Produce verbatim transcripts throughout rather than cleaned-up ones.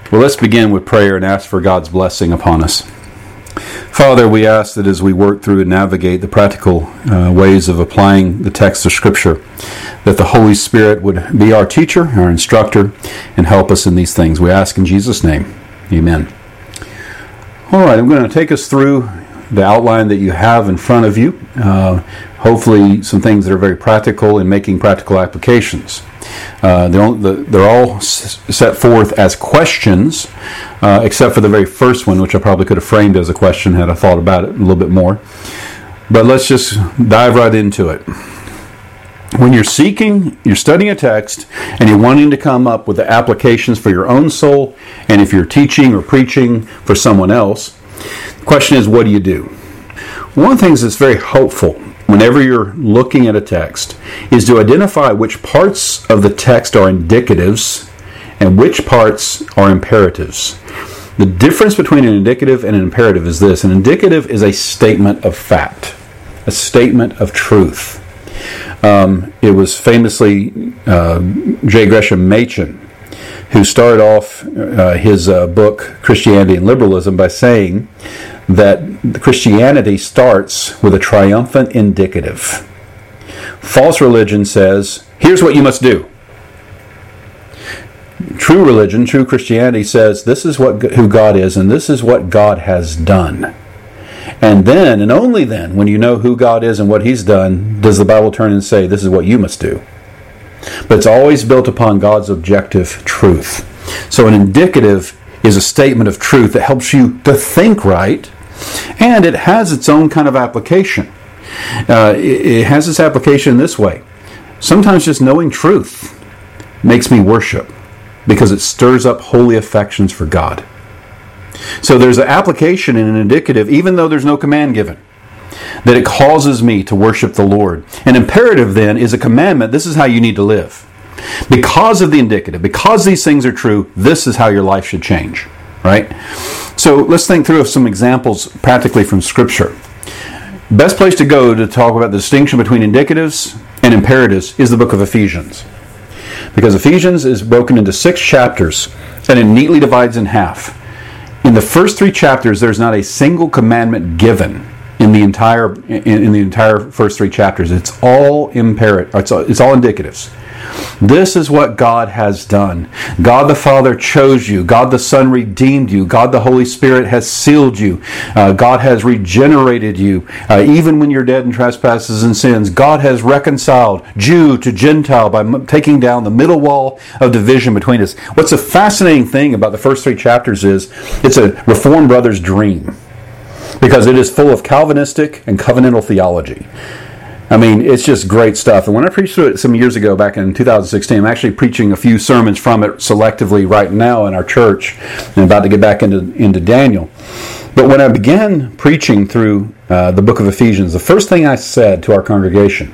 Well, let's begin with prayer and ask for God's blessing upon us. Father, we ask that as we work through and navigate the practical uh, ways of applying the text of Scripture, that the Holy Spirit would be our teacher, our instructor, and help us in these things. We ask in Jesus' name. Amen. All right, I'm going to take us through the outline that you have in front of you. Uh, hopefully some things that are very practical in making practical applications. Uh, they're, all, they're all set forth as questions, uh, except for the very first one, which I probably could have framed as a question had I thought about it a little bit more. But let's just dive right into it. When you're seeking, you're studying a text, and you're wanting to come up with the applications for your own soul, and if you're teaching or preaching for someone else, the question is, what do you do? One of the things that's very helpful whenever you're looking at a text is to identify which parts of the text are indicatives and which parts are imperatives. The difference between an indicative and an imperative is this. An indicative is a statement of fact, a statement of truth. Um, it was famously uh, J. Gresham Machen who started off uh, his uh, book, Christianity and Liberalism, by saying that Christianity starts with a triumphant indicative. False religion says, here's what you must do. True religion, true Christianity says, this is what who God is, and this is what God has done. And then, and only then, when you know who God is and what He's done, does the Bible turn and say, this is what you must do. But it's always built upon God's objective truth. So an indicative is a statement of truth that helps you to think right, and it has its own kind of application. Uh, it, it has its application in this way. Sometimes just knowing truth makes me worship because it stirs up holy affections for God. So there's an application in an indicative, even though there's no command given, that it causes me to worship the Lord. An imperative then is a commandment. This is how you need to live. Because of the indicative, because these things are true, this is how your life should change. Right? So let's think through some examples practically from Scripture. Best place to go to talk about the distinction between indicatives and imperatives is the book of Ephesians. Because Ephesians is broken into six chapters and it neatly divides in half. In the first three chapters, there's not a single commandment given in the entire in, in the entire first three chapters. It's all imperative. It's all, it's all indicatives. This is what God has done. God the Father chose you. God the Son redeemed you. God the Holy Spirit has sealed you. Uh, God has regenerated you. Uh, even when you're dead in trespasses and sins, God has reconciled Jew to Gentile by m- taking down the middle wall of division between us. What's a fascinating thing about the first three chapters is it's a Reformed brother's dream, because it is full of Calvinistic and covenantal theology. I mean, it's just great stuff. And when I preached through it some years ago, back in two thousand sixteen, I'm actually preaching a few sermons from it selectively right now in our church. I'm about to get back into, into Daniel. But when I began preaching through uh, the book of Ephesians, the first thing I said to our congregation,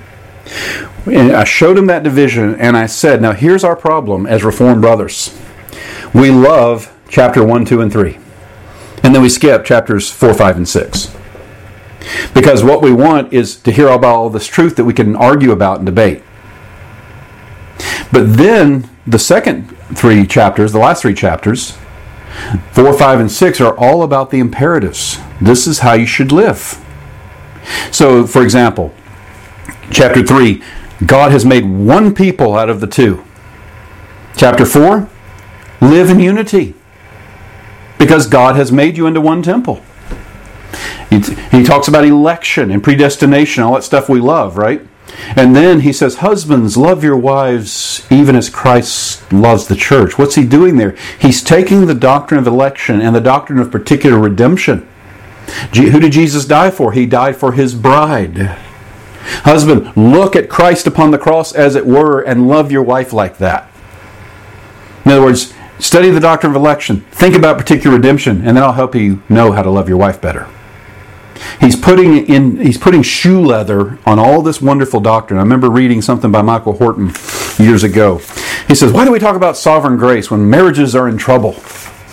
and I showed them that division, and I said, now here's our problem as Reformed brothers. We love chapter one, two, and three. And then we skip chapters four, five, and six. Because what we want is to hear about all this truth that we can argue about and debate. But then the second three chapters, the last three chapters, four, five, and six, are all about the imperatives. This is how you should live. So, for example, chapter three, God has made one people out of the two. Chapter four, live in unity, because God has made you into one temple. He, he talks about election and predestination, all that stuff we love, right? And then he says, husbands, love your wives even as Christ loves the church. What's he doing there? He's taking the doctrine of election and the doctrine of particular redemption. Who did Jesus die for? He died for his bride. Husband, look at Christ upon the cross as it were and love your wife like that. In other words, study the doctrine of election, think about particular redemption, and then I'll help you know how to love your wife better. He's putting in. He's putting shoe leather on all this wonderful doctrine. I remember reading something by Michael Horton years ago. He says, why do we talk about sovereign grace when marriages are in trouble?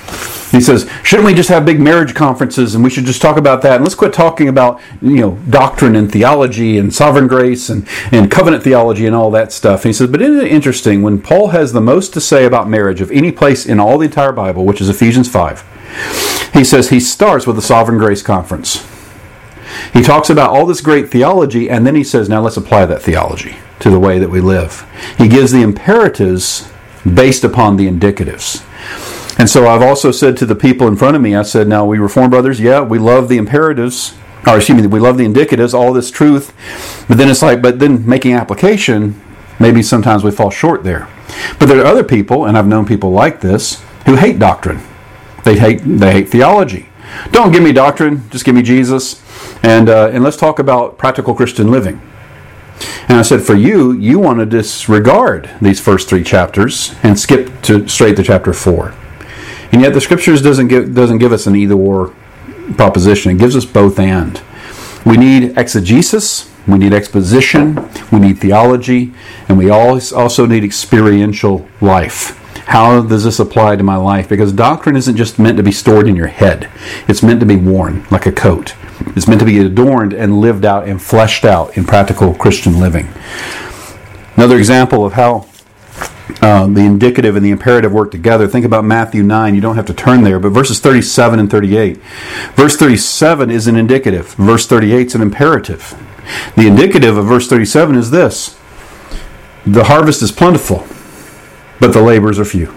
He says, shouldn't we just have big marriage conferences and we should just talk about that? And let's quit talking about, you know, doctrine and theology and sovereign grace and, and covenant theology and all that stuff. And he says, but isn't it interesting when Paul has the most to say about marriage of any place in all the entire Bible, which is Ephesians five, he says he starts with the Sovereign Grace Conference. He talks about all this great theology, and then he says, now let's apply that theology to the way that we live. He gives the imperatives based upon the indicatives. And so I've also said to the people in front of me, I said, now we Reformed brothers, yeah, we love the imperatives, or excuse me, we love the indicatives, all this truth, but then it's like, but then making application, maybe sometimes we fall short there. But there are other people, and I've known people like this, who hate doctrine. They hate they hate theology. Don't give me doctrine, just give me Jesus, and uh, and let's talk about practical Christian living. And I said, for you, you want to disregard these first three chapters and skip to straight to chapter four. And yet the Scriptures doesn't give, doesn't give us an either-or proposition. It gives us both and. We need exegesis, we need exposition, we need theology, and we also need experiential life. How does this apply to my life? Because doctrine isn't just meant to be stored in your head. It's meant to be worn like a coat. It's meant to be adorned and lived out and fleshed out in practical Christian living. Another example of how Uh, the indicative and the imperative work together. Think about Matthew nine. You don't have to turn there, but verses thirty-seven and thirty-eight. Verse thirty-seven is an indicative. Verse thirty-eight is an imperative. The indicative of verse thirty-seven is this: the harvest is plentiful, but the laborers are few.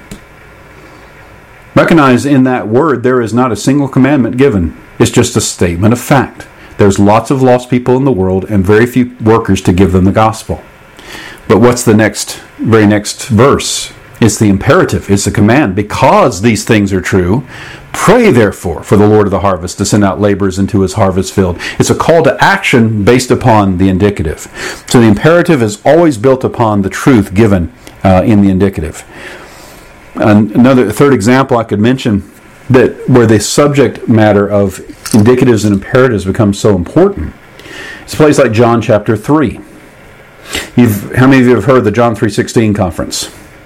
Recognize in that word there is not a single commandment given. It's just a statement of fact. There's lots of lost people in the world and very few workers to give them the gospel. But what's the next, very next verse? It's the imperative. It's the command. Because these things are true, pray therefore for the Lord of the harvest to send out laborers into his harvest field. It's a call to action based upon the indicative. So the imperative is always built upon the truth given uh, in the indicative. Another third example I could mention that where the subject matter of indicatives and imperatives becomes so important. It's a place like John chapter three. You've, how many of you have heard the John three sixteen conference?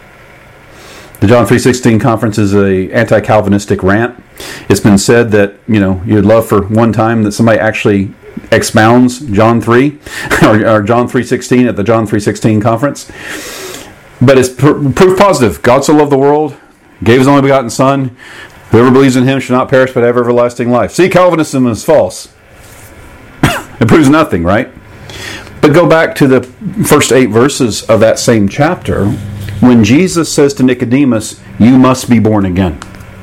The John three sixteen conference is a anti-Calvinistic rant. It's been said that, you know, you'd love for one time that somebody actually expounds John three or, or John three sixteen at the John three sixteen conference. But it's pr- proof positive. God so loved the world, gave his only begotten Son. Whoever believes in him shall not perish but have everlasting life. See, Calvinism is false. It proves nothing, right? But go back to the first eight verses of that same chapter when Jesus says to Nicodemus, you must be born again.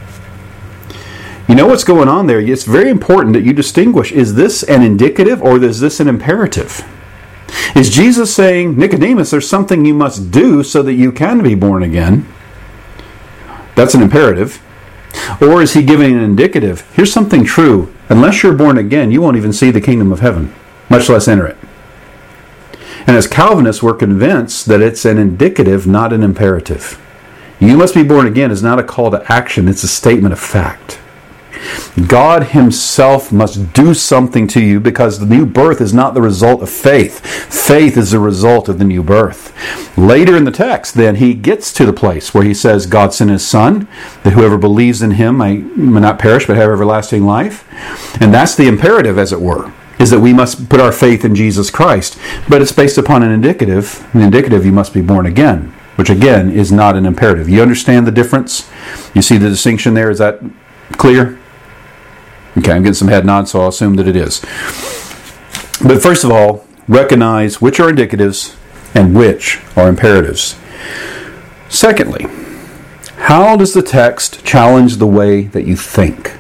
You know what's going on there? It's very important that you distinguish, is this an indicative or is this an imperative? Is Jesus saying, Nicodemus, there's something you must do so that you can be born again? That's an imperative. Or is he giving an indicative? Here's something true. Unless you're born again, you won't even see the kingdom of heaven, much less enter it. And as Calvinists, we're convinced that it's an indicative, not an imperative. You must be born again is not a call to action, it's a statement of fact. God himself must do something to you because the new birth is not the result of faith. Faith is the result of the new birth. Later in the text, then, he gets to the place where he says, God sent his Son, that whoever believes in him may, may not perish but have everlasting life. And that's the imperative, as it were, is that we must put our faith in Jesus Christ. But it's based upon an indicative. The indicative, you must be born again, which again is not an imperative. You understand the difference? You see the distinction there? Is that clear? Okay, I'm getting some head nods, so I'll assume that it is. But first of all, recognize which are indicatives and which are imperatives. Secondly, how does the text challenge the way that you think?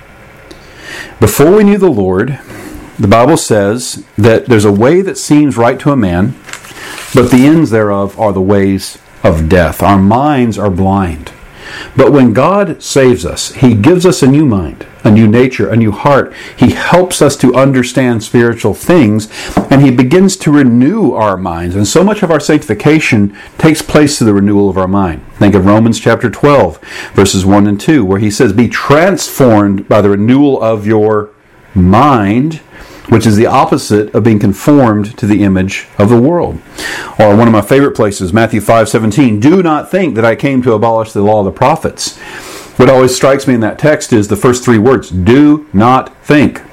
Before we knew the Lord, the Bible says that there's a way that seems right to a man, but the ends thereof are the ways of death. Our minds are blind. But when God saves us, he gives us a new mind, a new nature, a new heart. He helps us to understand spiritual things, and he begins to renew our minds. And so much of our sanctification takes place through the renewal of our mind. Think of Romans chapter twelve, verses one and two, where he says, be transformed by the renewal of your mind, which is the opposite of being conformed to the image of the world. Or one of my favorite places, Matthew five seventeen, do not think that I came to abolish the law of the prophets. What always strikes me in that text is the first three words, do not think.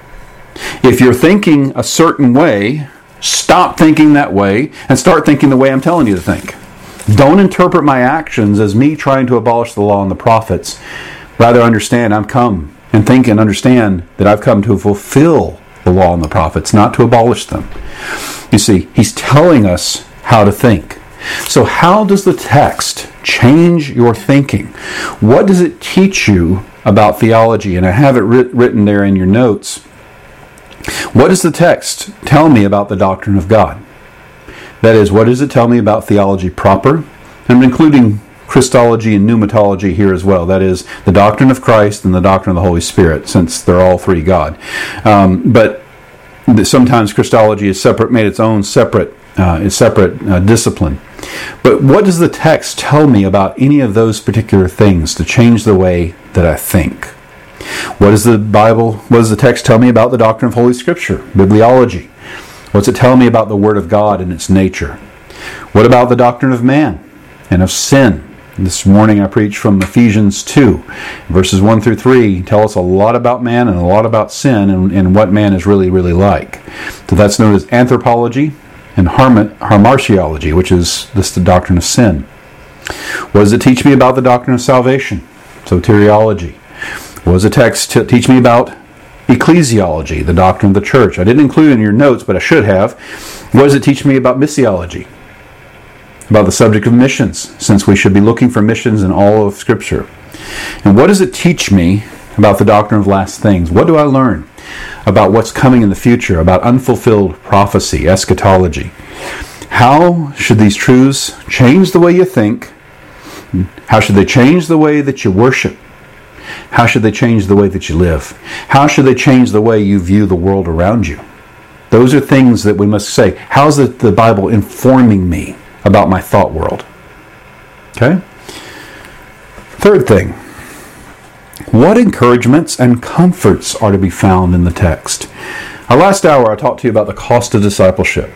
If you're thinking a certain way, stop thinking that way and start thinking the way I'm telling you to think. Don't interpret my actions as me trying to abolish the law and the prophets. Rather understand I've come and think and understand that I've come to fulfill the law and the prophets, not to abolish them. You see, he's telling us how to think. So how does the text change your thinking? What does it teach you about theology? And I have it writ- written there in your notes. What does the text tell me about the doctrine of God? That is, what does it tell me about theology proper? I'm including Christology and pneumatology here as well. That is, the doctrine of Christ and the doctrine of the Holy Spirit, since they're all three God. Um, but sometimes Christology is separate, made its own separate, uh, its separate uh, discipline. But what does the text tell me about any of those particular things to change the way that I think? What does the Bible, what does the text tell me about the doctrine of Holy Scripture, bibliology? What's it tell me about the Word of God and its nature? What about the doctrine of man and of sin? This morning I preached from Ephesians two, verses one through three tell us a lot about man and a lot about sin and, and what man is really, really like. So that's known as anthropology and hamartiology, which is this the doctrine of sin. What does it teach me about the doctrine of salvation? Soteriology. What does the text t- teach me about ecclesiology, the doctrine of the church? I didn't include it in your notes, but I should have. What does it teach me about missiology? About the subject of missions, since we should be looking for missions in all of Scripture. And what does it teach me about the doctrine of last things? What do I learn about what's coming in the future, about unfulfilled prophecy, eschatology? How should these truths change the way you think? How should they change the way that you worship? How should they change the way that you live? How should they change the way you view the world around you? Those are things that we must say. How's the, the Bible informing me about my thought world? Okay? Third thing. What encouragements and comforts are to be found in the text? Our last hour I talked to you about the cost of discipleship.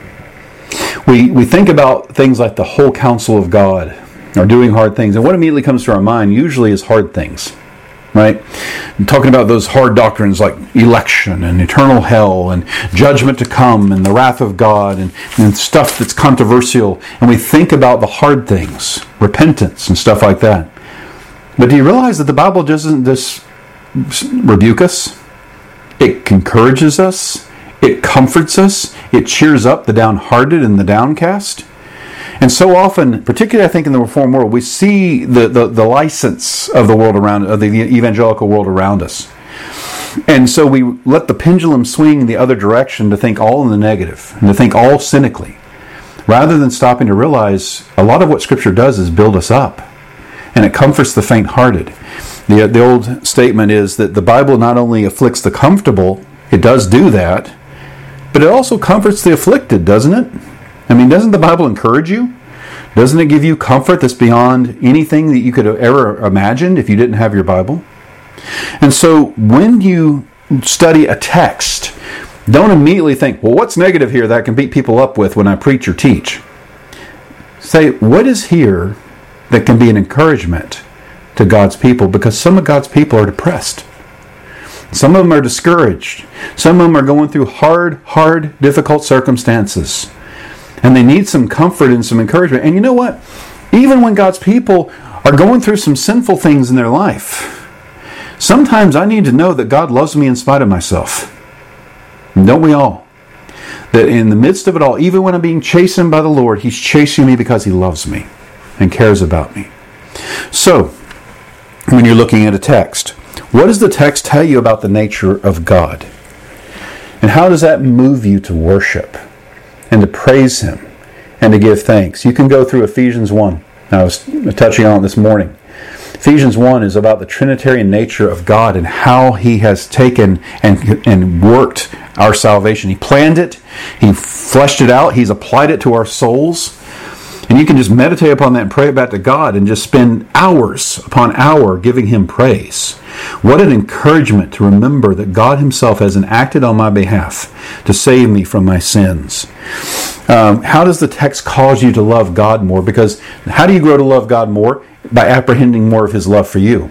We, we think about things like the whole counsel of God, or doing hard things, and what immediately comes to our mind usually is hard things. Right? I'm talking about those hard doctrines like election and eternal hell and judgment to come and the wrath of God and, and stuff that's controversial. And we think about the hard things, repentance and stuff like that. But do you realize that the Bible doesn't just rebuke us? It encourages us. It comforts us. It cheers up the downhearted and the downcast. And so often, particularly I think in the Reformed world, we see the, the, the license of the world around, of the evangelical world around us. And so we let the pendulum swing in the other direction to think all in the negative, and to think all cynically, rather than stopping to realize a lot of what Scripture does is build us up. And it comforts the faint-hearted. The, the old statement is that the Bible not only afflicts the comfortable, it does do that, but it also comforts the afflicted, doesn't it? I mean, doesn't the Bible encourage you? Doesn't it give you comfort that's beyond anything that you could have ever imagined if you didn't have your Bible? And so when you study a text, don't immediately think, well, what's negative here that I can beat people up with when I preach or teach? Say, what is here that can be an encouragement to God's people? Because some of God's people are depressed. Some of them are discouraged. Some of them are going through hard, hard, difficult circumstances. And they need some comfort and some encouragement. And you know what? Even when God's people are going through some sinful things in their life, sometimes I need to know that God loves me in spite of myself. And don't we all? That in the midst of it all, even when I'm being chastened by the Lord, He's chasing me because He loves me and cares about me. So, when you're looking at a text, what does the text tell you about the nature of God? And how does that move you to worship and to praise Him and to give thanks? You can go through Ephesians one. I was touching on it this morning. Ephesians one is about the Trinitarian nature of God and how He has taken and, and worked our salvation. He planned it. He fleshed it out. He's applied it to our souls. And you can just meditate upon that and pray back to God and just spend hours upon hour giving Him praise. What an encouragement to remember that God Himself has enacted on my behalf to save me from my sins. Um, how does the text cause you to love God more? Because how do you grow to love God more? By apprehending more of His love for you.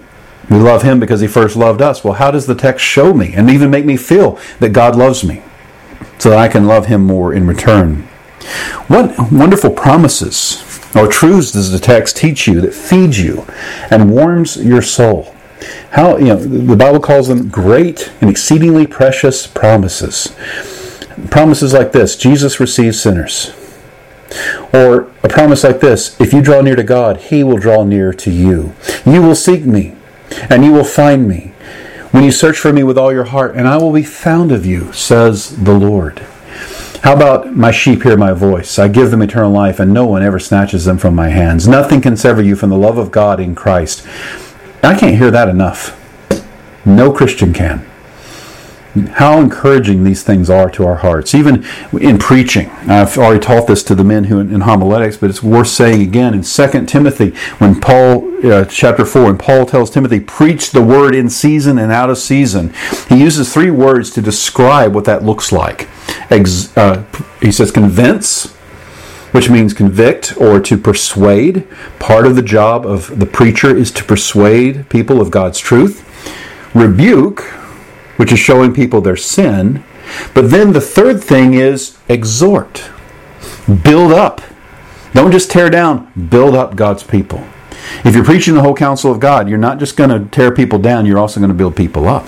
We love Him because He first loved us. Well, how does the text show me and even make me feel that God loves me so that I can love Him more in return? What wonderful promises or truths does the text teach you that feeds you and warms your soul? How, you know, the Bible calls them great and exceedingly precious promises. Promises like this: Jesus receives sinners. Or a promise like this: if you draw near to God, He will draw near to you. You will seek me, and you will find me when you search for me with all your heart, and I will be found of you, says the Lord. How about my sheep hear my voice? I give them eternal life, and no one ever snatches them from my hands. Nothing can sever you from the love of God in Christ. I can't hear that enough. No Christian can. How encouraging these things are to our hearts, even in preaching. I've already taught this to the men who in homiletics, but it's worth saying again in Second Timothy, when Paul, uh, chapter four, when Paul tells Timothy, preach the word in season and out of season. He uses three words to describe what that looks like. Ex- uh, he says convince, which means convict or to persuade. Part of the job of the preacher is to persuade people of God's truth. Rebuke, which is showing people their sin. But then the third thing is exhort. Build up. Don't just tear down. Build up God's people. If you're preaching the whole counsel of God, you're not just going to tear people down, you're also going to build people up.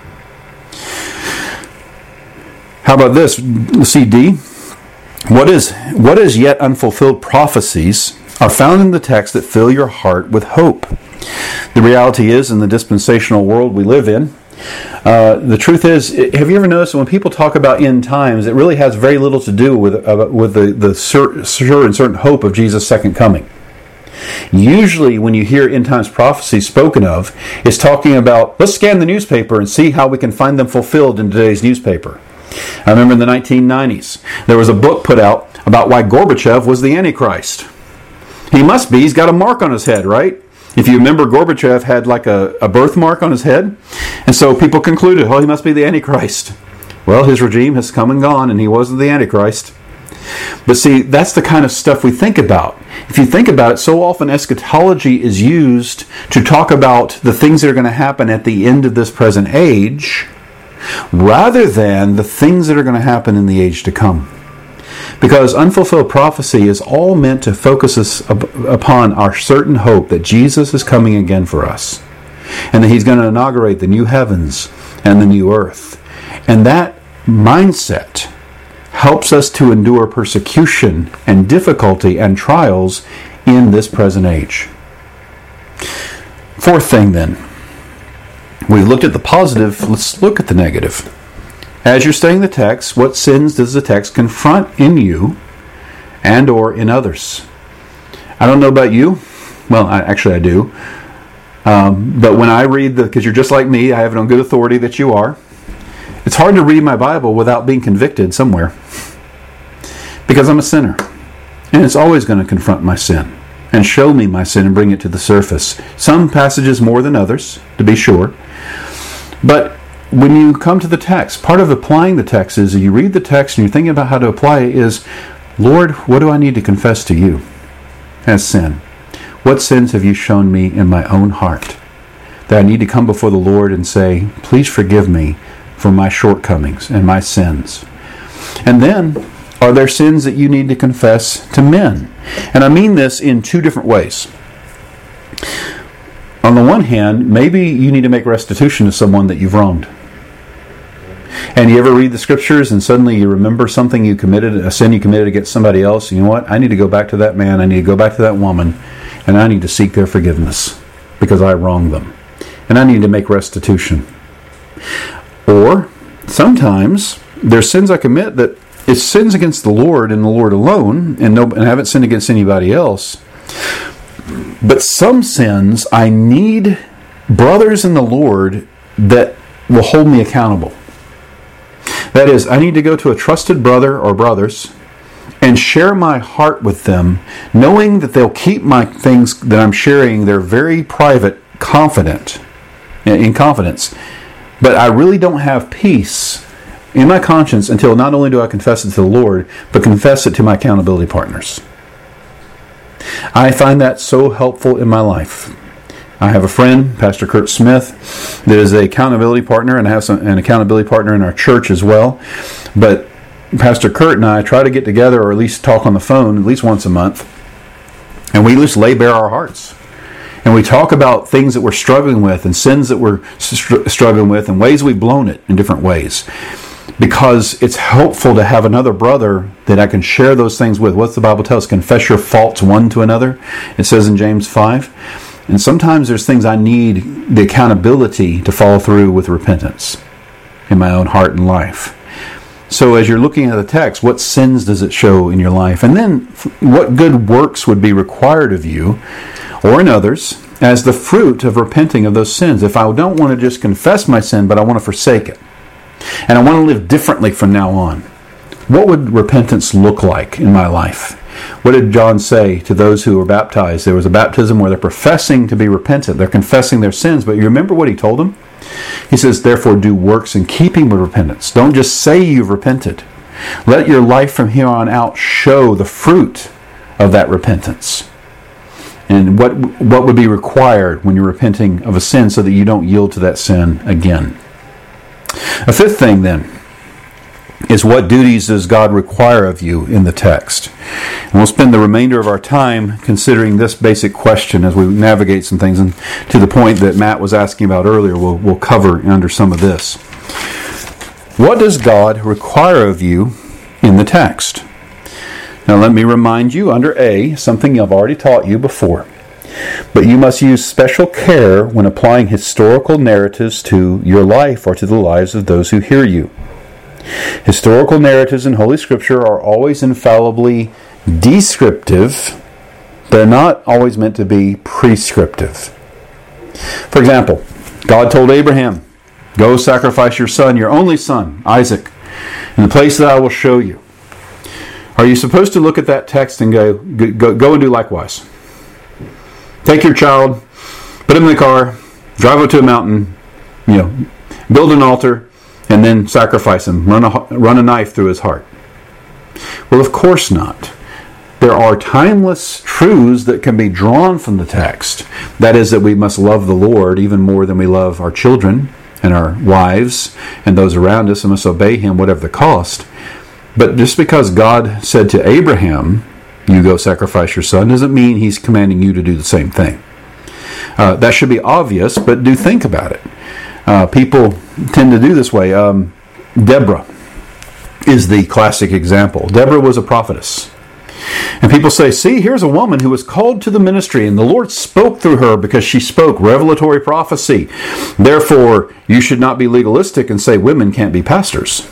How about this? C D. What is, what is yet unfulfilled prophecies are found in the text that fill your heart with hope. The reality is, in the dispensational world we live in, Uh, the truth is, have you ever noticed that when people talk about end times, it really has very little to do with uh, with the, the sure, sure and certain hope of Jesus' second coming? Usually when you hear end times prophecy spoken of, it's talking about, let's scan the newspaper and see how we can find them fulfilled in today's newspaper. I remember in the nineteen nineties, there was a book put out about why Gorbachev was the Antichrist. He must be, he's got a mark on his head, right? If you remember, Gorbachev had like a, a birthmark on his head. And so people concluded, oh, he must be the Antichrist. Well, his regime has come and gone, and he wasn't the Antichrist. But see, that's the kind of stuff we think about. If you think about it, so often eschatology is used to talk about the things that are going to happen at the end of this present age, rather than the things that are going to happen in the age to come. Because unfulfilled prophecy is all meant to focus us up upon our certain hope that Jesus is coming again for us, and that He's going to inaugurate the new heavens and the new earth. And that mindset helps us to endure persecution and difficulty and trials in this present age. Fourth thing then, we've looked at the positive, let's look at the negative. As you're studying the text, what sins does the text confront in you and or in others? I don't know about you. Well, I, actually I do. Um, but when I read the, because you're just like me, I have it on good authority that you are. It's hard to read my Bible without being convicted somewhere. Because I'm a sinner. And it's always going to confront my sin and show me my sin and bring it to the surface. Some passages more than others, to be sure. But when you come to the text, part of applying the text is you read the text and you're thinking about how to apply it is, Lord, what do I need to confess to you as sin? What sins have you shown me in my own heart that I need to come before the Lord and say, please forgive me for my shortcomings and my sins? And then, are there sins that you need to confess to men? And I mean this in two different ways. On the one hand, maybe you need to make restitution to someone that you've wronged. And you ever read the scriptures and suddenly you remember something you committed, a sin you committed against somebody else, and you know what? I need to go back to that man, I need to go back to that woman, and I need to seek their forgiveness because I wronged them. And I need to make restitution. Or, sometimes, there's sins I commit that it's sins against the Lord and the Lord alone, and, no, and I haven't sinned against anybody else. But some sins, I need brothers in the Lord that will hold me accountable. That is, I need to go to a trusted brother or brothers and share my heart with them, knowing that they'll keep my things that I'm sharing, they're very private, confident, in confidence. But I really don't have peace in my conscience until not only do I confess it to the Lord, but confess it to my accountability partners. I find that so helpful in my life. I have a friend, Pastor Kurt Smith, that is an accountability partner, and I have some, an accountability partner in our church as well. But Pastor Kurt and I try to get together, or at least talk on the phone at least once a month, and we just lay bare our hearts. And we talk about things that we're struggling with, and sins that we're str- struggling with, and ways we've blown it in different ways. Because it's helpful to have another brother that I can share those things with. What's the Bible tell us? Confess your faults one to another. It says in James five. And sometimes there's things I need the accountability to follow through with repentance in my own heart and life. So as you're looking at the text, what sins does it show in your life? And then what good works would be required of you or in others as the fruit of repenting of those sins? If I don't want to just confess my sin, but I want to forsake it, and I want to live differently from now on, what would repentance look like in my life? What did John say to those who were baptized? There was a baptism where they're professing to be repentant. They're confessing their sins. But you remember what he told them? He says, therefore do works in keeping with repentance. Don't just say you've repented. Let your life from here on out show the fruit of that repentance. And what, what would be required when you're repenting of a sin so that you don't yield to that sin again? A fifth thing then is, what duties does God require of you in the text? And we'll spend the remainder of our time considering this basic question as we navigate some things. And to the point that Matt was asking about earlier, we'll, we'll cover under some of this. What does God require of you in the text? Now let me remind you under A, something I've already taught you before. But you must use special care when applying historical narratives to your life or to the lives of those who hear you. Historical narratives in Holy Scripture are always infallibly descriptive. They're not always meant to be prescriptive. For example, God told Abraham, go sacrifice your son, your only son, Isaac, in the place that I will show you. Are you supposed to look at that text and go, go, go and do likewise? Take your child, put him in the car, drive up to a mountain, you know, build an altar, and then sacrifice him, run a, run a knife through his heart. Well, of course not. There are timeless truths that can be drawn from the text. That is, that we must love the Lord even more than we love our children and our wives and those around us, and must obey him whatever the cost. But just because God said to Abraham, you go sacrifice your son, doesn't mean he's commanding you to do the same thing. Uh, that should be obvious, but do think about it. Uh, people tend to do this way. Um, Deborah is the classic example. Deborah was a prophetess. And people say, see, here's a woman who was called to the ministry, and the Lord spoke through her because she spoke revelatory prophecy. Therefore, you should not be legalistic and say women can't be pastors.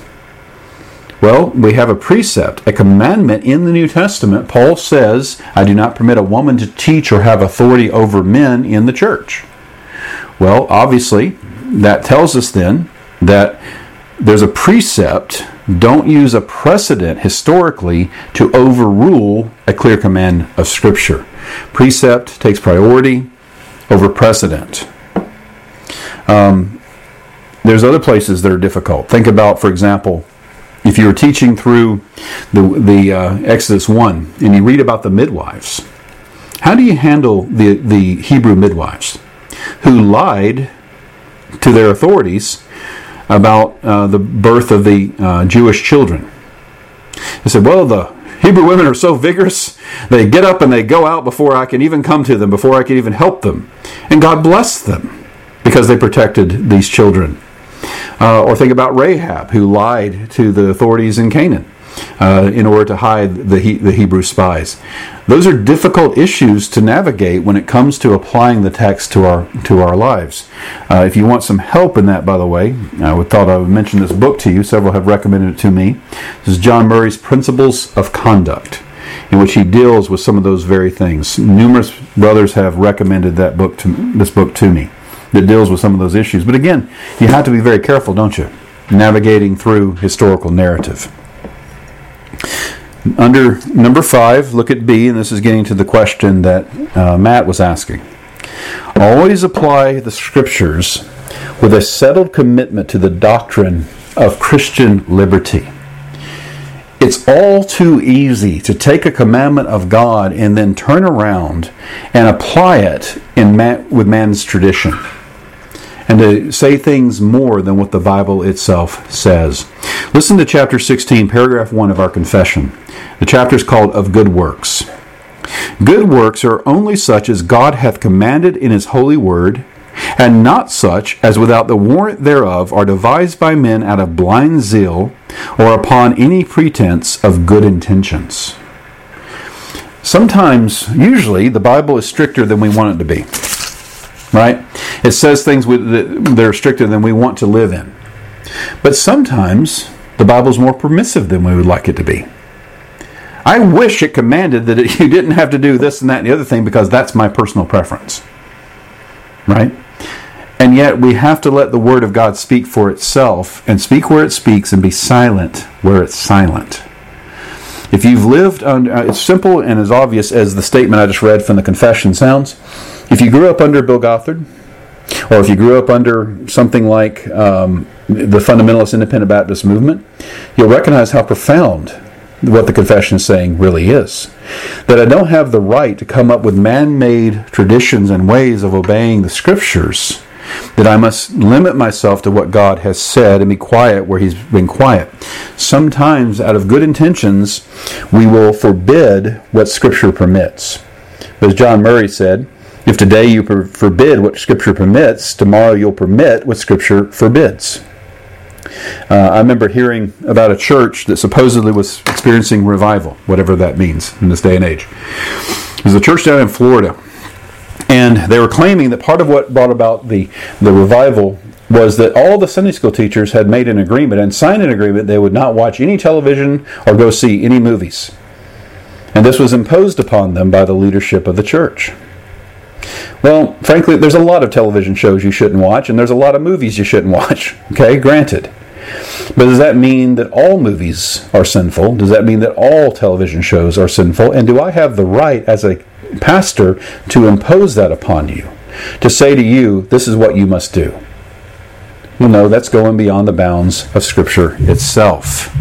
Well, we have a precept, a commandment in the New Testament. Paul says, I do not permit a woman to teach or have authority over men in the church. Well, obviously, that tells us then that there's a precept. Don't use a precedent historically to overrule a clear command of Scripture. Precept takes priority over precedent. Um, there's other places that are difficult. Think about, for example, if you were teaching through the, the uh, Exodus one and you read about the midwives, how do you handle the, the Hebrew midwives who lied to their authorities about uh, the birth of the uh, Jewish children? They said, well, the Hebrew women are so vigorous, they get up and they go out before I can even come to them, before I can even help them. And God blessed them because they protected these children. Uh, or think about Rahab, who lied to the authorities in Canaan uh, in order to hide the, he- the Hebrew spies. Those are difficult issues to navigate when it comes to applying the text to our to our lives. Uh, if you want some help in that, by the way, I would, thought I would mention this book to you. Several have recommended it to me. This is John Murray's Principles of Conduct, in which he deals with some of those very things. Numerous brothers have recommended that book to, this book to me that deals with some of those issues. But again, you have to be very careful, don't you? Navigating through historical narrative. Under number five, look at B, and this is getting to the question that uh, Matt was asking. Always apply the Scriptures with a settled commitment to the doctrine of Christian liberty. It's all too easy to take a commandment of God and then turn around and apply it in man, with man's tradition, and to say things more than what the Bible itself says. Listen to chapter sixteen, paragraph one of our confession. The chapter is called Of Good Works. Good works are only such as God hath commanded in his holy word, and not such as without the warrant thereof are devised by men out of blind zeal, or upon any pretense of good intentions. Sometimes, usually, the Bible is stricter than we want it to be. Right? It says things that are stricter than we want to live in. But sometimes, the Bible is more permissive than we would like it to be. I wish it commanded that it, you didn't have to do this and that and the other thing, because that's my personal preference. Right? And yet we have to let the Word of God speak for itself, and speak where it speaks, and be silent where it's silent. If you've lived under, uh, it's simple and as obvious as the statement I just read from the confession sounds. If you grew up under Bill Gothard, or if you grew up under something like um, the Fundamentalist Independent Baptist movement, you'll recognize how profound what the confession is saying really is. That I don't have the right to come up with man-made traditions and ways of obeying the Scriptures. That I must limit myself to what God has said and be quiet where he's been quiet. Sometimes, out of good intentions, we will forbid what Scripture permits. But as John Murray said, if today you per- forbid what Scripture permits, tomorrow you'll permit what Scripture forbids. Uh, I remember hearing about a church that supposedly was experiencing revival, whatever that means in this day and age. It was a church down in Florida. And they were claiming that part of what brought about the, the revival was that all the Sunday school teachers had made an agreement and signed an agreement they would not watch any television or go see any movies. And this was imposed upon them by the leadership of the church. Well, frankly, there's a lot of television shows you shouldn't watch, and there's a lot of movies you shouldn't watch. Okay, granted. But does that mean that all movies are sinful? Does that mean that all television shows are sinful? And do I have the right as a pastor to impose that upon you? To say to you, this is what you must do? Well, no, that's going beyond the bounds of Scripture itself.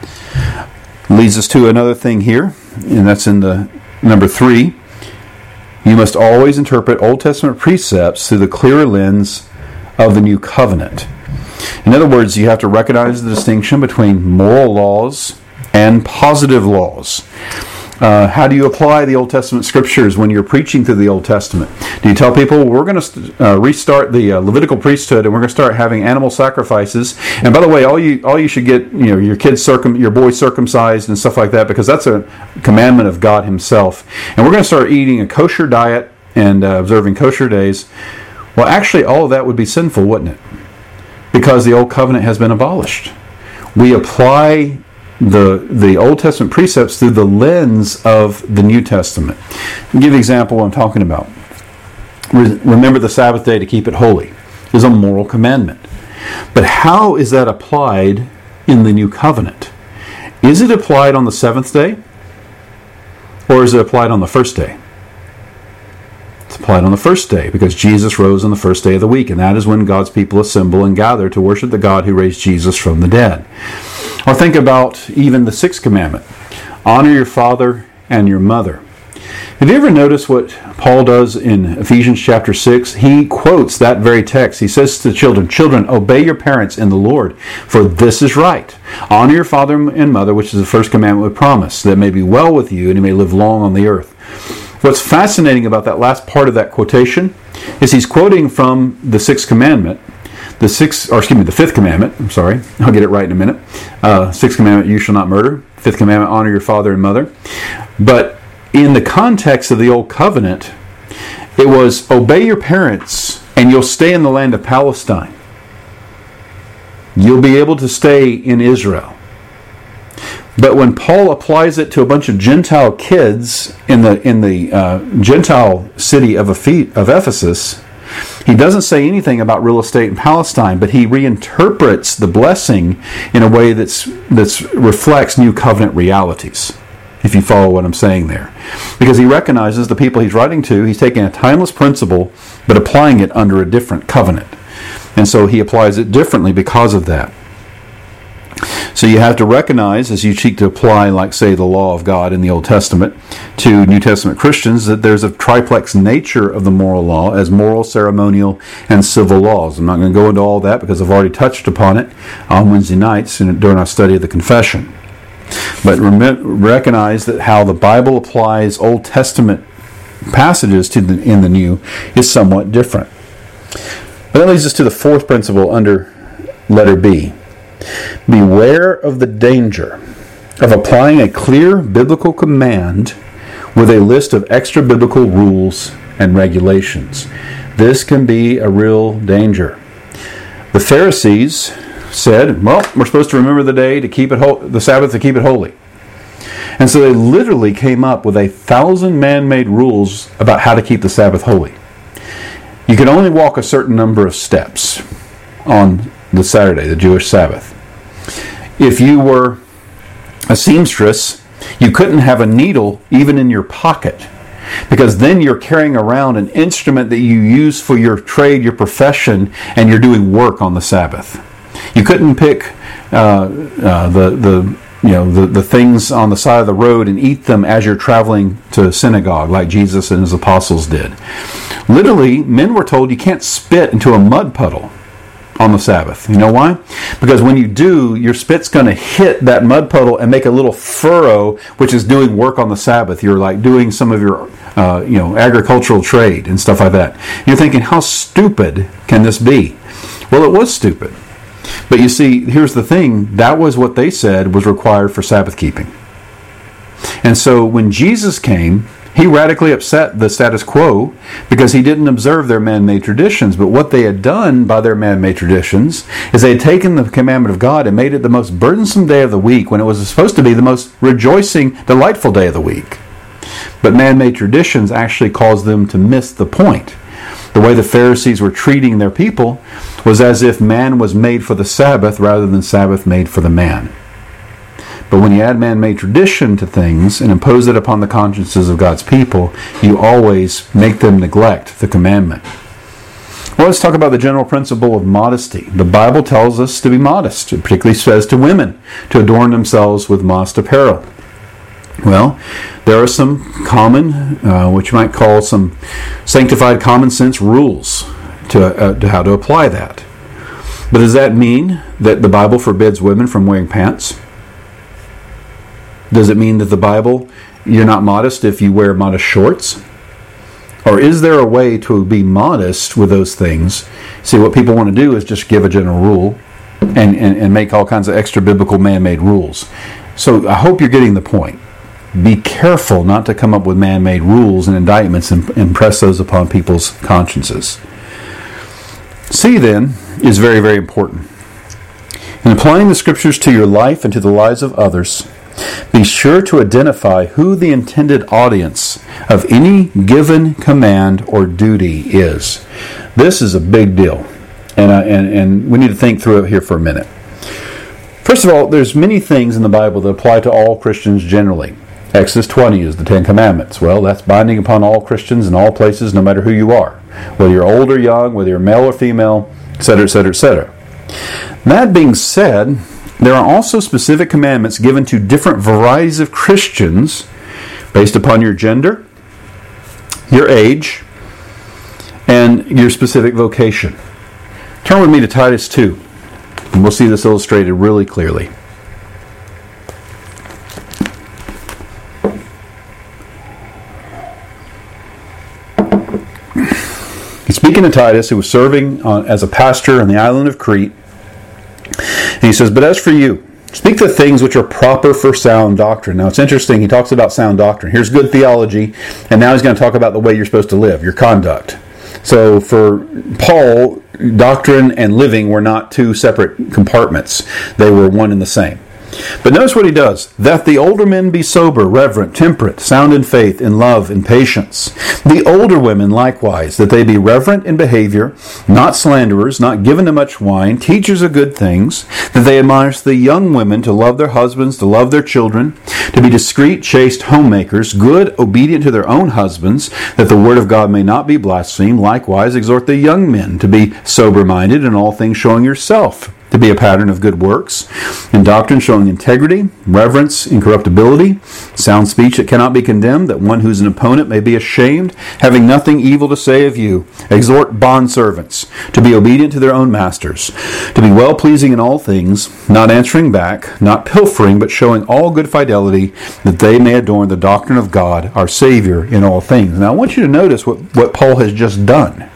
Leads us to another thing here, and that's in the number three. You must always interpret Old Testament precepts through the clear lens of the New Covenant. In other words, you have to recognize the distinction between moral laws and positive laws. Uh, how do you apply the Old Testament Scriptures when you're preaching through the Old Testament? Do you tell people, we're going to uh, restart the uh, Levitical priesthood, and we're going to start having animal sacrifices? And by the way, all you all you should get, you know, your kids circum, your boys circumcised and stuff like that, because that's a commandment of God Himself. And we're going to start eating a kosher diet and uh, observing kosher days. Well, actually, all of that would be sinful, wouldn't it? Because the Old Covenant has been abolished. We apply the the Old Testament precepts through the lens of the New Testament. I'll give you an example of what I'm talking about. Re- remember the Sabbath day to keep it holy is a moral commandment. But how is that applied in the New Covenant? Is it applied on the seventh day? Or is it applied on the first day? It's applied on the first day because Jesus rose on the first day of the week, and that is when God's people assemble and gather to worship the God who raised Jesus from the dead. Or think about even the sixth commandment. Honor your father and your mother. Have you ever noticed what Paul does in Ephesians chapter six? He quotes that very text. He says to the children, Children, obey your parents in the Lord, for this is right. Honor your father and mother, which is the first commandment with promise, that it may be well with you and you may live long on the earth. What's fascinating about that last part of that quotation is he's quoting from the sixth commandment, the sixth, or excuse me, the fifth commandment. I'm sorry, I'll get it right in a minute. Uh, sixth commandment: you shall not murder. Fifth commandment: honor your father and mother. But in the context of the Old Covenant, it was obey your parents, and you'll stay in the land of Palestine. You'll be able to stay in Israel. But when Paul applies it to a bunch of Gentile kids in the in the uh, Gentile city of Ephesus, he doesn't say anything about real estate in Palestine, but he reinterprets the blessing in a way that's that's reflects new covenant realities, if you follow what I'm saying there. Because he recognizes the people he's writing to, he's taking a timeless principle, but applying it under a different covenant. And so he applies it differently because of that. So you have to recognize, as you seek to apply, like, say, the law of God in the Old Testament to New Testament Christians, that there's a triplex nature of the moral law as moral, ceremonial, and civil laws. I'm not going to go into all that because I've already touched upon it on Wednesday nights during our study of the Confession. But rem- recognize that how the Bible applies Old Testament passages to the, in the New is somewhat different. But that leads us to the fourth principle under letter B. Beware of the danger of applying a clear biblical command with a list of extra biblical rules and regulations. This can be a real danger. The Pharisees said, well, we're supposed to remember the day to keep it ho- the Sabbath to keep it holy. And so they literally came up with a thousand man-made rules about how to keep the Sabbath holy. You could only walk a certain number of steps on the Saturday, the Jewish Sabbath. If you were a seamstress, you couldn't have a needle even in your pocket, because then you're carrying around an instrument that you use for your trade, your profession, and you're doing work on the Sabbath. You couldn't pick uh, uh, the the you know the, the things on the side of the road and eat them as you're traveling to synagogue, like Jesus and his apostles did. Literally, men were told you can't spit into a mud puddle on the Sabbath. You know why? Because when you do, your spit's going to hit that mud puddle and make a little furrow, which is doing work on the Sabbath. You're like doing some of your uh, you know agricultural trade and stuff like that. You're thinking, how stupid can this be? Well, it was stupid. But you see, here's the thing. That was what they said was required for Sabbath keeping. And so when Jesus came, he radically upset the status quo because he didn't observe their man-made traditions. But what they had done by their man-made traditions is they had taken the commandment of God and made it the most burdensome day of the week when it was supposed to be the most rejoicing, delightful day of the week. But man-made traditions actually caused them to miss the point. The way the Pharisees were treating their people was as if man was made for the Sabbath rather than Sabbath made for the man. But when you add man-made tradition to things and impose it upon the consciences of God's people, you always make them neglect the commandment. Well, let's talk about the general principle of modesty. The Bible tells us to be modest. It particularly says to women to adorn themselves with modest apparel. Well, there are some common, uh, what you might call some sanctified common sense rules to, uh, to how to apply that. But does that mean that the Bible forbids women from wearing pants? Does it mean that the Bible, you're not modest if you wear modest shorts? Or is there a way to be modest with those things? See, what people want to do is just give a general rule and, and, and make all kinds of extra biblical man-made rules. So I hope you're getting the point. Be careful not to come up with man-made rules and indictments and impress those upon people's consciences. C, then, is very, very important. In applying the Scriptures to your life and to the lives of others, be sure to identify who the intended audience of any given command or duty is. This is a big deal, and, I, and, and we need to think through it here for a minute. First of all, there's many things in the Bible that apply to all Christians generally. Exodus twenty is the Ten Commandments. Well, that's binding upon all Christians in all places, no matter who you are. Whether you're old or young, whether you're male or female, et cetera, et cetera, et cetera. That being said, there are also specific commandments given to different varieties of Christians based upon your gender, your age, and your specific vocation. Turn with me to Titus two, and we'll see this illustrated really clearly. Speaking to Titus, who was serving on, as a pastor on the island of Crete, and he says, "But as for you, speak the things which are proper for sound doctrine." Now it's interesting, he talks about sound doctrine. Here's good theology, and now he's going to talk about the way you're supposed to live, your conduct. So for Paul, doctrine and living were not two separate compartments. They were one and the same. But notice what he does. "That the older men be sober, reverent, temperate, sound in faith, in love, in patience. The older women likewise, that they be reverent in behavior, not slanderers, not given to much wine, teachers of good things, that they admonish the young women to love their husbands, to love their children, to be discreet, chaste, homemakers, good, obedient to their own husbands, that the word of God may not be blasphemed. Likewise, exhort the young men to be sober-minded, in all things showing yourself to be a pattern of good works, in doctrine showing integrity, reverence, incorruptibility, sound speech that cannot be condemned, that one who is an opponent may be ashamed, having nothing evil to say of you. Exhort bondservants to be obedient to their own masters, to be well-pleasing in all things, not answering back, not pilfering, but showing all good fidelity, that they may adorn the doctrine of God, our Savior, in all things. Now I want you to notice what, what Paul has just done.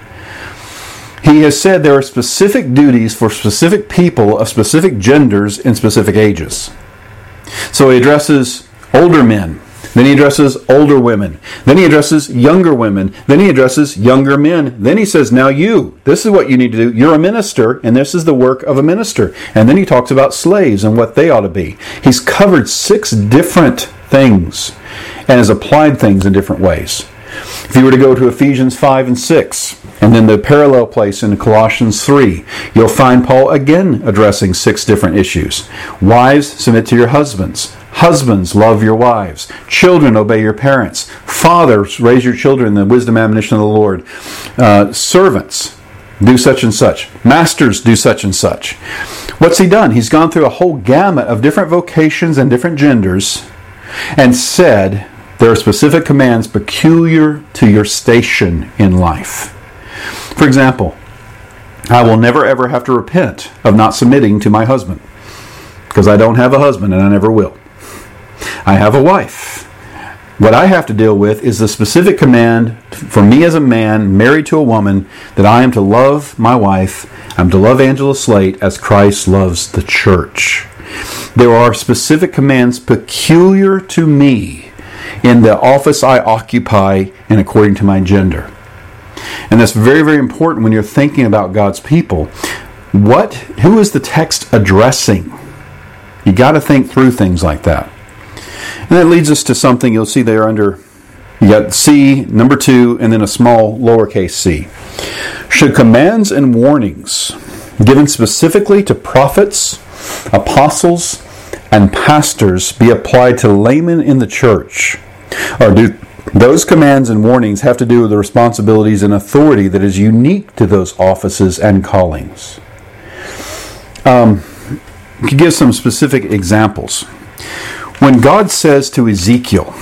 He has said there are specific duties for specific people of specific genders in specific ages. So he addresses older men. Then he addresses older women. Then he addresses younger women. Then he addresses younger men. Then he says, now you, this is what you need to do. You're a minister, and this is the work of a minister. And then he talks about slaves and what they ought to be. He's covered six different things and has applied things in different ways. If you were to go to Ephesians five and six, and then the parallel place in Colossians three, you'll find Paul again addressing six different issues. Wives, submit to your husbands. Husbands, love your wives. Children, obey your parents. Fathers, raise your children in the wisdom and admonition of the Lord. Uh, servants, do such and such. Masters, do such and such. What's he done? He's gone through a whole gamut of different vocations and different genders and said there are specific commands peculiar to your station in life. For example, I will never ever have to repent of not submitting to my husband, because I don't have a husband and I never will. I have a wife. What I have to deal with is the specific command for me as a man married to a woman that I am to love my wife, I'm to love Angela Slate as Christ loves the church. There are specific commands peculiar to me in the office I occupy and according to my gender. And that's very, very important when you're thinking about God's people. What, who is the text addressing? You got to think through things like that. And that leads us to something you'll see there under, you got C, number two, and then a small lowercase c. Should commands and warnings given specifically to prophets, apostles, and pastors be applied to laymen in the church? Or do those commands and warnings have to do with the responsibilities and authority that is unique to those offices and callings? Um, to give some specific examples. When God says to Ezekiel,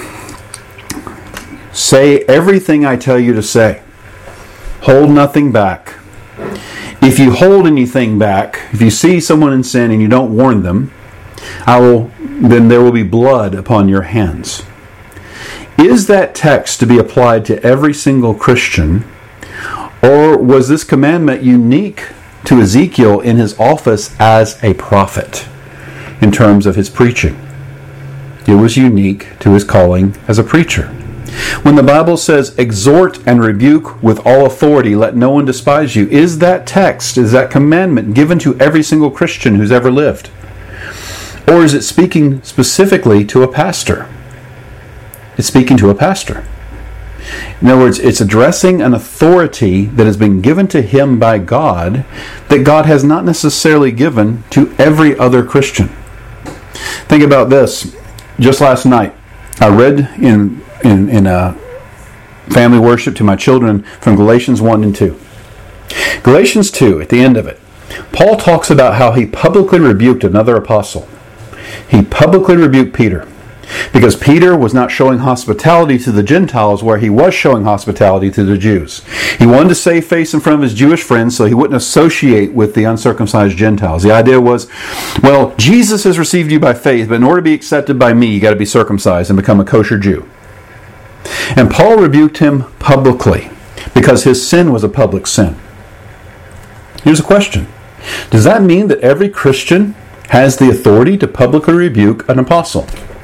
say everything I tell you to say, hold nothing back. If you hold anything back, if you see someone in sin and you don't warn them, I will, then there will be blood upon your hands. Is that text to be applied to every single Christian, or was this commandment unique to Ezekiel in his office as a prophet in terms of his preaching? It was unique to his calling as a preacher. When the Bible says, exhort and rebuke with all authority, let no one despise you, is that text, is that commandment given to every single Christian who's ever lived? Or is it speaking specifically to a pastor? It's speaking to a pastor. In other words, it's addressing an authority that has been given to him by God that God has not necessarily given to every other Christian. Think about this. Just last night, I read in in, in a family worship to my children from Galatians one and two. Galatians two, at the end of it, Paul talks about how he publicly rebuked another apostle. He publicly rebuked Peter because Peter was not showing hospitality to the Gentiles where he was showing hospitality to the Jews. He wanted to save face in front of his Jewish friends so he wouldn't associate with the uncircumcised Gentiles. The idea was, well, Jesus has received you by faith, but in order to be accepted by me, you got to be circumcised and become a kosher Jew. And Paul rebuked him publicly because his sin was a public sin. Here's a question. Does that mean that every Christian has the authority to publicly rebuke an apostle?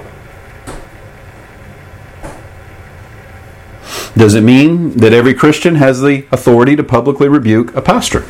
Does it mean that every Christian has the authority to publicly rebuke a pastor?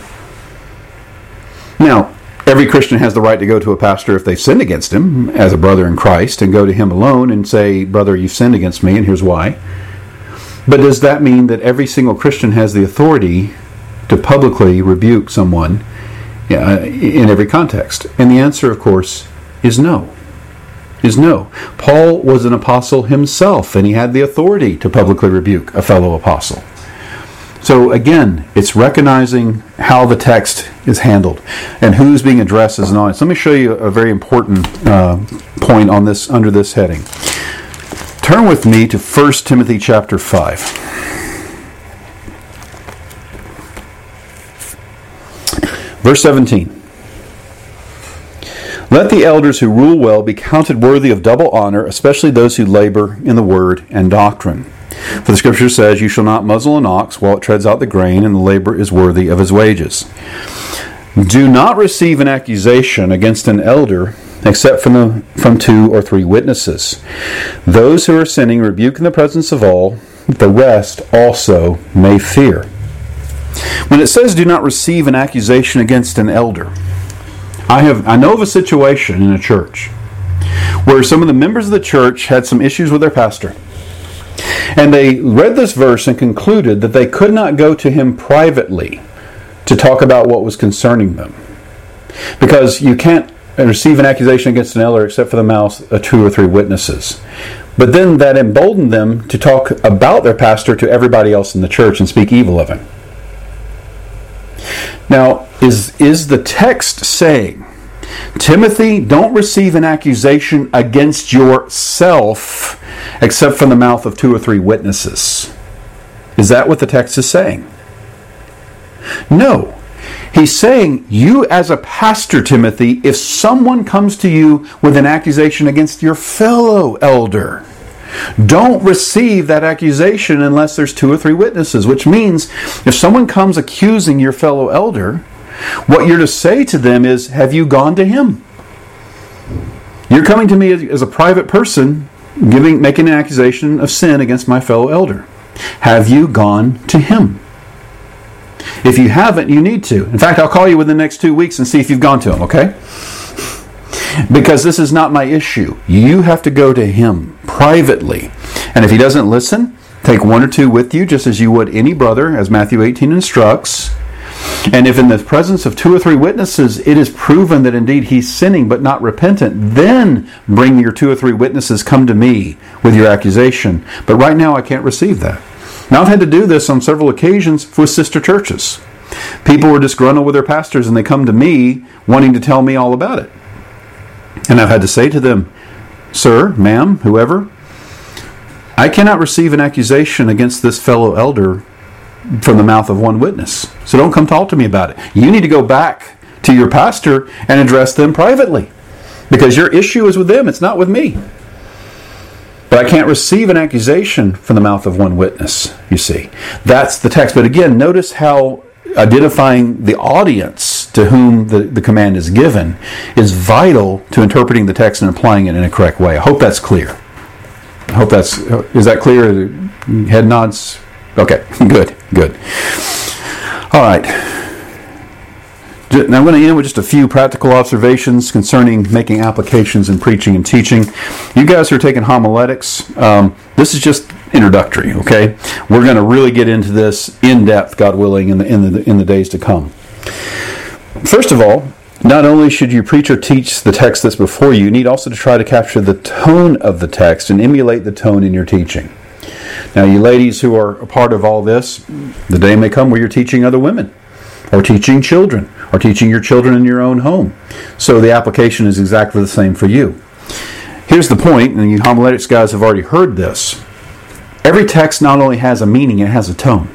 Now, every Christian has the right to go to a pastor if they sinned against him as a brother in Christ and go to him alone and say, brother, you've sinned against me and here's why. But does that mean that every single Christian has the authority to publicly rebuke someone in every context? And the answer, of course, is no. Is no. Paul was an apostle himself, and he had the authority to publicly rebuke a fellow apostle. So again, it's recognizing how the text is handled and who's being addressed as an audience. Let me show you a very important uh, point on this under this heading. Turn with me to First Timothy chapter five. Verse seventeen. Let the elders who rule well be counted worthy of double honor, especially those who labor in the word and doctrine. For the Scripture says, you shall not muzzle an ox while it treads out the grain, and the labor is worthy of his wages. Do not receive an accusation against an elder except from, the, from two or three witnesses. Those who are sinning rebuke in the presence of all, that the rest also may fear. When it says do not receive an accusation against an elder, I have I know of a situation in a church where some of the members of the church had some issues with their pastor. And they read this verse and concluded that they could not go to him privately to talk about what was concerning them. Because you can't receive an accusation against an elder except for the mouth of two or three witnesses. But then that emboldened them to talk about their pastor to everybody else in the church and speak evil of him. Now, is, is the text saying, Timothy, don't receive an accusation against yourself except from the mouth of two or three witnesses? Is that what the text is saying? No. He's saying, you as a pastor, Timothy, if someone comes to you with an accusation against your fellow elder, don't receive that accusation unless there's two or three witnesses, which means if someone comes accusing your fellow elder, what you're to say to them is, have you gone to him? You're coming to me as, as a private person, giving, making an accusation of sin against my fellow elder. Have you gone to him? If you haven't, you need to. In fact, I'll call you within the next two weeks and see if you've gone to him, okay? Because this is not my issue. You have to go to him privately. And if he doesn't listen, take one or two with you, just as you would any brother, as Matthew eighteen instructs. And if in the presence of two or three witnesses it is proven that indeed he's sinning but not repentant, then bring your two or three witnesses, come to me with your accusation. But right now I can't receive that. Now I've had to do this on several occasions with sister churches. People were disgruntled with their pastors and they come to me wanting to tell me all about it. And I've had to say to them, sir, ma'am, whoever, I cannot receive an accusation against this fellow elder from the mouth of one witness. So don't come talk to me about it. You need to go back to your pastor and address them privately. Because your issue is with them, it's not with me. But I can't receive an accusation from the mouth of one witness, you see. That's the text. But again, notice how identifying the audience to whom the, the command is given is vital to interpreting the text and applying it in a correct way. I hope that's clear. I hope that's, is that clear? Head nods? Okay, good, good. All right. Now I'm going to end with just a few practical observations concerning making applications in preaching and teaching. You guys who are taking homiletics, um, this is just introductory, okay? We're going to really get into this in depth, God willing, in the, in the, in the days to come. First of all, not only should you preach or teach the text that's before you, you need also to try to capture the tone of the text and emulate the tone in your teaching. Now, you ladies who are a part of all this, the day may come where you're teaching other women, or teaching children, or teaching your children in your own home. So the application is exactly the same for you. Here's the point, and you homiletics guys have already heard this. Every text not only has a meaning, it has a tone.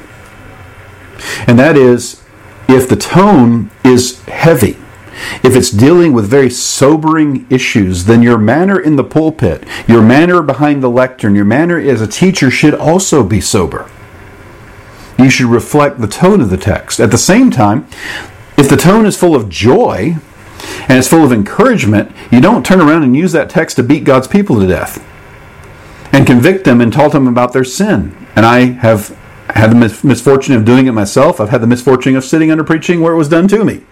And that is, if the tone is heavy, if it's dealing with very sobering issues, then your manner in the pulpit, your manner behind the lectern, your manner as a teacher should also be sober. You should reflect the tone of the text. At the same time, if the tone is full of joy and it's full of encouragement, you don't turn around and use that text to beat God's people to death and convict them and tell them about their sin. And I have had the mis- misfortune of doing it myself. I've had the misfortune of sitting under preaching where it was done to me.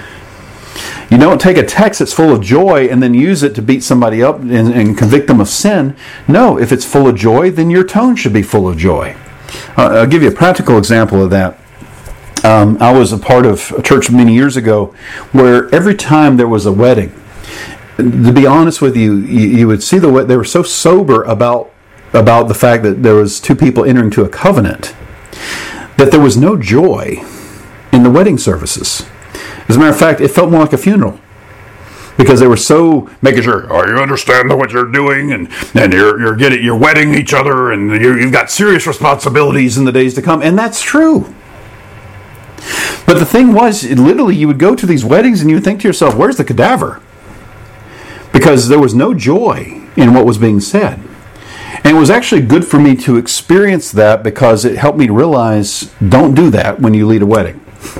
You don't take a text that's full of joy and then use it to beat somebody up and, and convict them of sin. No, if it's full of joy, then your tone should be full of joy. Uh, I'll give you a practical example of that. Um, I was a part of a church many years ago where every time there was a wedding, to be honest with you, you, you would see the way they were so sober about about the fact that there was two people entering to a covenant that there was no joy in the wedding services. As a matter of fact, it felt more like a funeral. Because they were so making sure, oh, you understand what you're doing, and, and you're you're getting you're wedding each other, and you're, you've got serious responsibilities in the days to come, and that's true. But the thing was, it, literally, you would go to these weddings and you would think to yourself, "Where's the cadaver?" Because there was no joy in what was being said, and it was actually good for me to experience that because it helped me realize, don't do that when you lead a wedding.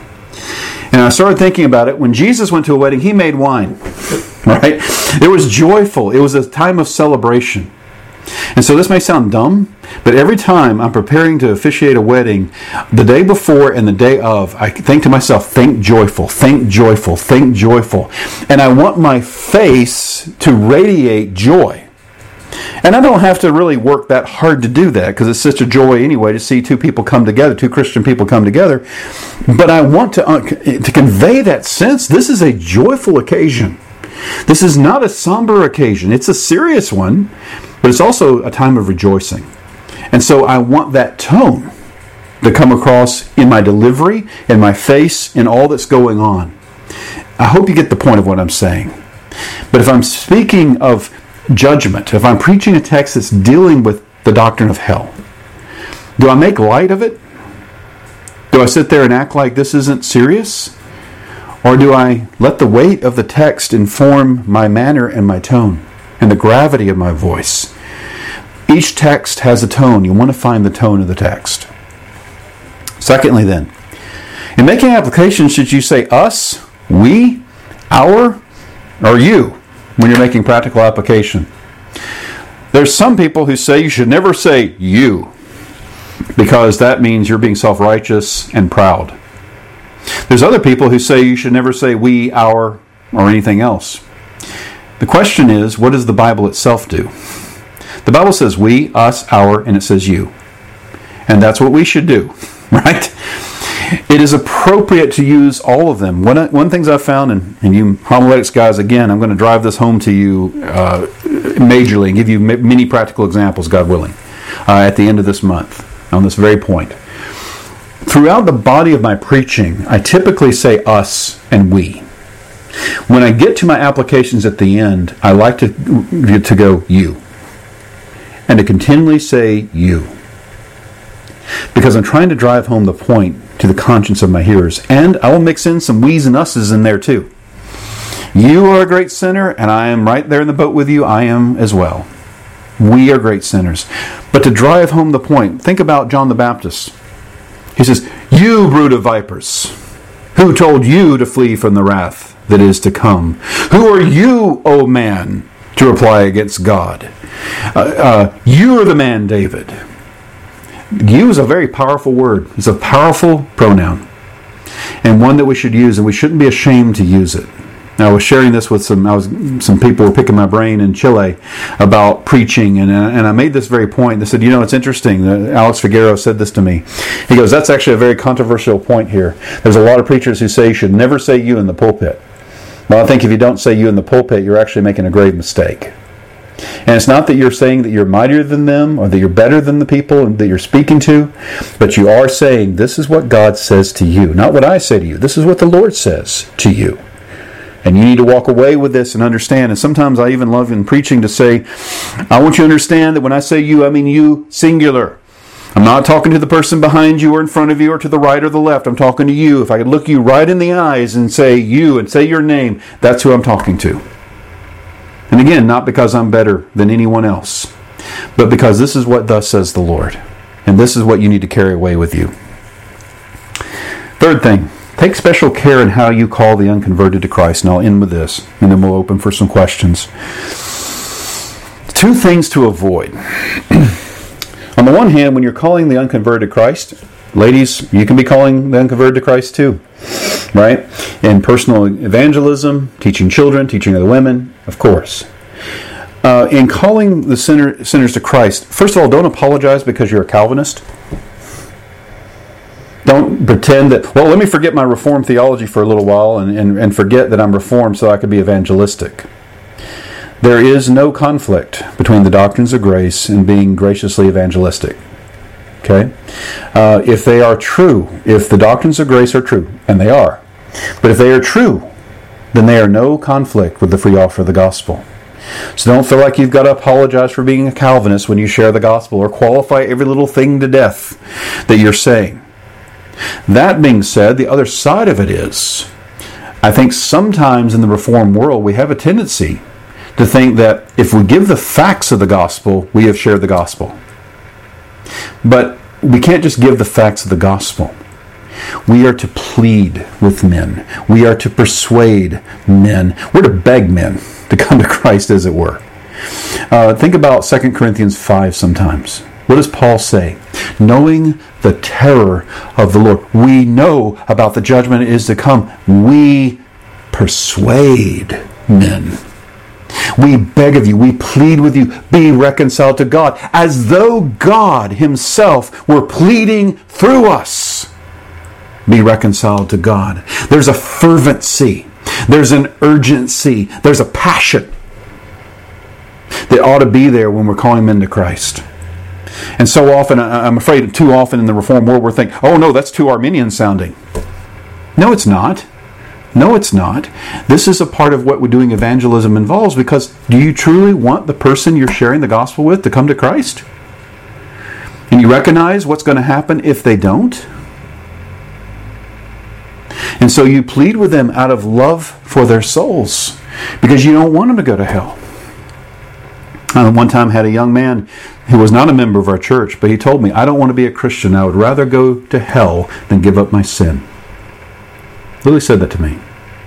And I started thinking about it. When Jesus went to a wedding, he made wine, right? It was joyful. It was a time of celebration. And so this may sound dumb, but every time I'm preparing to officiate a wedding, the day before and the day of, I think to myself, think joyful, think joyful, think joyful. And I want my face to radiate joy. And I don't have to really work that hard to do that because it's such a joy anyway to see two people come together, two Christian people come together. But I want to, uh, to convey that sense. This is a joyful occasion. This is not a somber occasion. It's a serious one, but it's also a time of rejoicing. And so I want that tone to come across in my delivery, in my face, in all that's going on. I hope you get the point of what I'm saying. But if I'm speaking of judgment, if I'm preaching a text that's dealing with the doctrine of hell, do I make light of it? Do I sit there and act like this isn't serious? Or do I let the weight of the text inform my manner and my tone and the gravity of my voice? Each text has a tone. You want to find the tone of the text. Secondly then, in making applications, should you say us, we, our, or you? When you're making practical application. There's some people who say you should never say you, because that means you're being self-righteous and proud. There's other people who say you should never say we, our, or anything else. The question is, what does the Bible itself do? The Bible says we, us, our, and it says you. And that's what we should do, right? It is appropriate to use all of them. One, one of the things I've found, and, and you homiletics guys, again, I'm going to drive this home to you uh, majorly and give you m- many practical examples, God willing, uh, at the end of this month on this very point. Throughout the body of my preaching, I typically say us and we. When I get to my applications at the end, I like to, to go you. And to continually say you. Because I'm trying to drive home the point to the conscience of my hearers. And I will mix in some we's and us's in there too. You are a great sinner, and I am right there in the boat with you. I am as well. We are great sinners. But to drive home the point, think about John the Baptist. He says, you brood of vipers, who told you to flee from the wrath that is to come? Who are you, O man, to reply against God? Uh, uh, you are the man, David. You is a very powerful word. It's a powerful pronoun. And one that we should use, and we shouldn't be ashamed to use it. Now, I was sharing this with some I was some people were picking my brain in Chile about preaching, and and I made this very point. They said, you know, it's interesting. Alex Figueroa said this to me. He goes, that's actually a very controversial point here. There's a lot of preachers who say you should never say you in the pulpit. Well, I think if you don't say you in the pulpit, you're actually making a grave mistake. And it's not that you're saying that you're mightier than them or that you're better than the people that you're speaking to, but you are saying this is what God says to you, not what I say to you. This is what the Lord says to you. And you need to walk away with this and understand. And sometimes I even love in preaching to say, I want you to understand that when I say you, I mean you, singular. I'm not talking to the person behind you or in front of you or to the right or the left. I'm talking to you. If I could look you right in the eyes and say you and say your name, that's who I'm talking to. And again, not because I'm better than anyone else, but because this is what thus says the Lord. And this is what you need to carry away with you. Third thing, take special care in how you call the unconverted to Christ. And I'll end with this, and then we'll open for some questions. Two things to avoid. On the one hand, when you're calling the unconverted to Christ, ladies, you can be calling the unconverted to Christ too. Right? In personal evangelism, teaching children, teaching other women, of course. Uh, in calling the sinner, sinners to Christ, first of all, don't apologize because you're a Calvinist. Don't pretend that, well, let me forget my Reformed theology for a little while and, and, and forget that I'm Reformed so I could be evangelistic. There is no conflict between the doctrines of grace and being graciously evangelistic. Okay? Uh, if they are true, if the doctrines of grace are true, and they are, but if they are true, then they are no conflict with the free offer of the gospel. So don't feel like you've got to apologize for being a Calvinist when you share the gospel or qualify every little thing to death that you're saying. That being said, the other side of it is, I think sometimes in the Reformed world we have a tendency to think that if we give the facts of the gospel, we have shared the gospel. But we can't just give the facts of the gospel. We are to plead with men. We are to persuade men. We're to beg men to come to Christ, as it were. Uh, think about Second Corinthians five sometimes. What does Paul say? Knowing the terror of the Lord. We know about the judgment that is to come. We persuade men. We beg of you, we plead with you, be reconciled to God, as though God himself were pleading through us. Be reconciled to God. There's a fervency. There's an urgency. There's a passion that ought to be there when we're calling men to Christ. And so often, I'm afraid too often in the Reformed world, we're thinking, oh no, that's too Arminian sounding. No, it's not. No, it's not. This is a part of what we're doing evangelism involves, because do you truly want the person you're sharing the gospel with to come to Christ? And you recognize what's going to happen if they don't? And so you plead with them out of love for their souls, because you don't want them to go to hell. I one time had a young man who was not a member of our church, but he told me, I don't want to be a Christian. I would rather go to hell than give up my sin. Lily said that to me.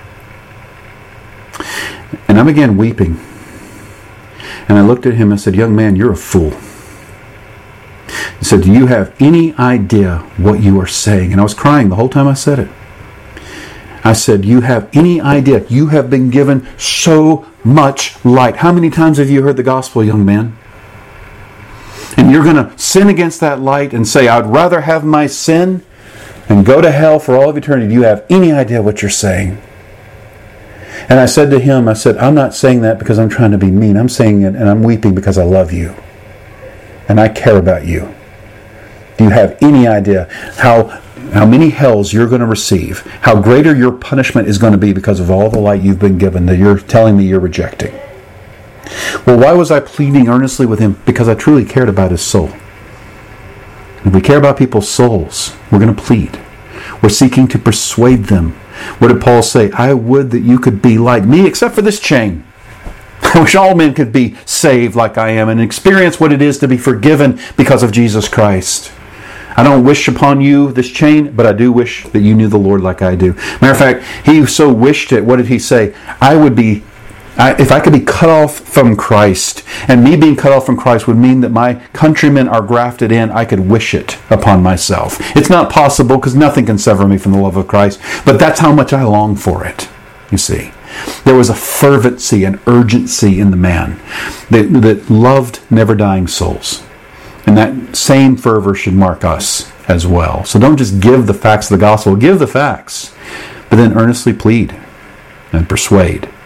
And I began weeping. And I looked at him and said, young man, you're a fool. He said, do you have any idea what you are saying? And I was crying the whole time I said it. I said, you have any idea? You have been given so much light. How many times have you heard the gospel, young man? And you're going to sin against that light and say, I'd rather have my sin and go to hell for all of eternity. Do you have any idea what you're saying? And I said to him, I said, I'm not saying that because I'm trying to be mean. I'm saying it and I'm weeping because I love you. And I care about you. Do you have any idea how how many hells you're going to receive? How greater your punishment is going to be because of all the light you've been given that you're telling me you're rejecting? Well, why was I pleading earnestly with him? Because I truly cared about his soul. If we care about people's souls, we're going to plead. We're seeking to persuade them. What did Paul say? I would that you could be like me, except for this chain. I wish all men could be saved like I am and experience what it is to be forgiven because of Jesus Christ. I don't wish upon you this chain, but I do wish that you knew the Lord like I do. Matter of fact, he so wished it. What did he say? I would be I, if I could be cut off from Christ, and me being cut off from Christ would mean that my countrymen are grafted in, I could wish it upon myself. It's not possible because nothing can sever me from the love of Christ, but that's how much I long for it, you see. There was a fervency and urgency in the man that, that loved never-dying souls. And that same fervor should mark us as well. So don't just give the facts of the gospel. Give the facts, but then earnestly plead and persuade.